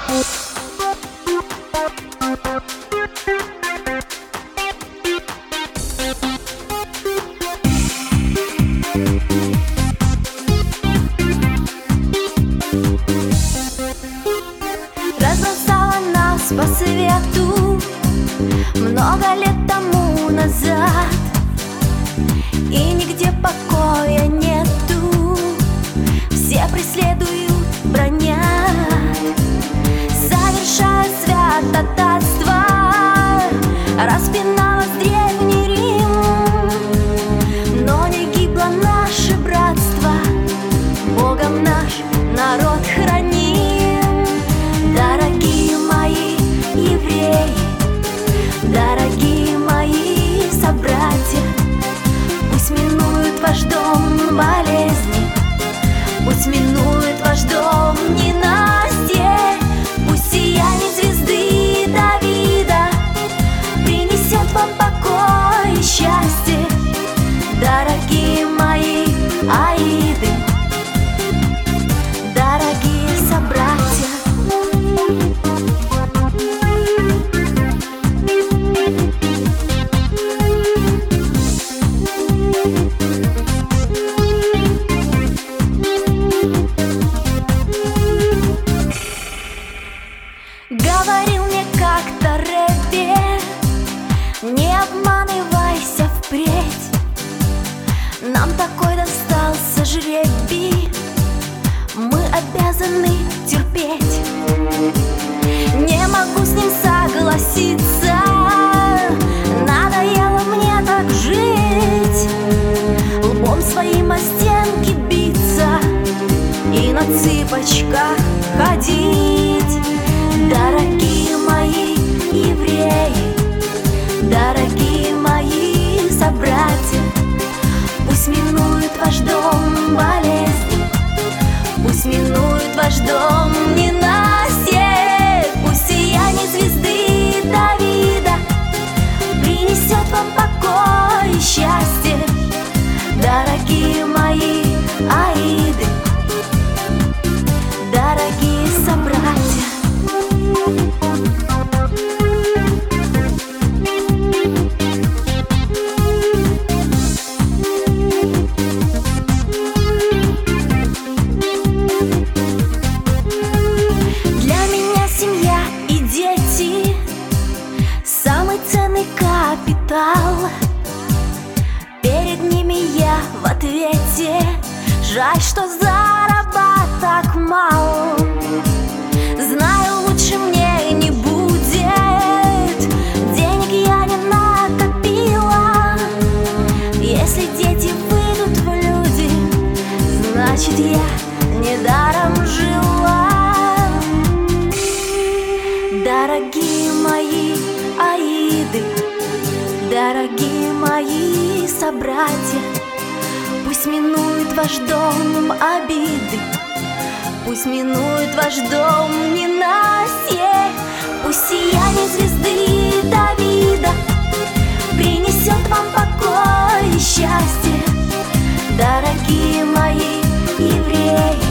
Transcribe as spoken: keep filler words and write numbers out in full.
Разбросала нас по свету много лет тому назад, и нигде покоя нету, все преследуют, бронят, совершая святотатство. Распиналось древний Рим, но не гибло наше братство, Богом наш народ храним. Дорогие мои евреи, дорогие мои собратья, пусть минует ваш дом болезни, пусть минует ваш дом ненастье, пусть сияние звезды Давида принесет вам покой и счастье. Дорогие мои аиды, дорогие собратья, говорил мне как-то Рэбби: не обманывайся впредь, нам такой достался жребий, мы обязаны терпеть. Не могу с ним согласиться, надоело мне так жить, лбом своим о стенки биться и на цыпочках ходить. Дорогие мои евреи, дорогие мои собратья, пусть минует ваш дом болезни, пусть минует ваш дом ненастье, пусть сияние звезды Давида принесет вам покой и счастье. Дорогие мои аиды, дорогие собратья, для меня семья и дети самый ценный капитал. Перед ними я в ответе, жаль, что заработок мал. Знаю, лучше мне не будет, денег я не накопила. Если дети выйдут в люди, значит, я недаром жила. Дорогие мои аиды, дорогие мои собратья, пусть минует ваш дом обиды, пусть минует ваш дом ненастье, пусть сияние звезды Давида принесет вам покой и счастье. Дорогие мои евреи,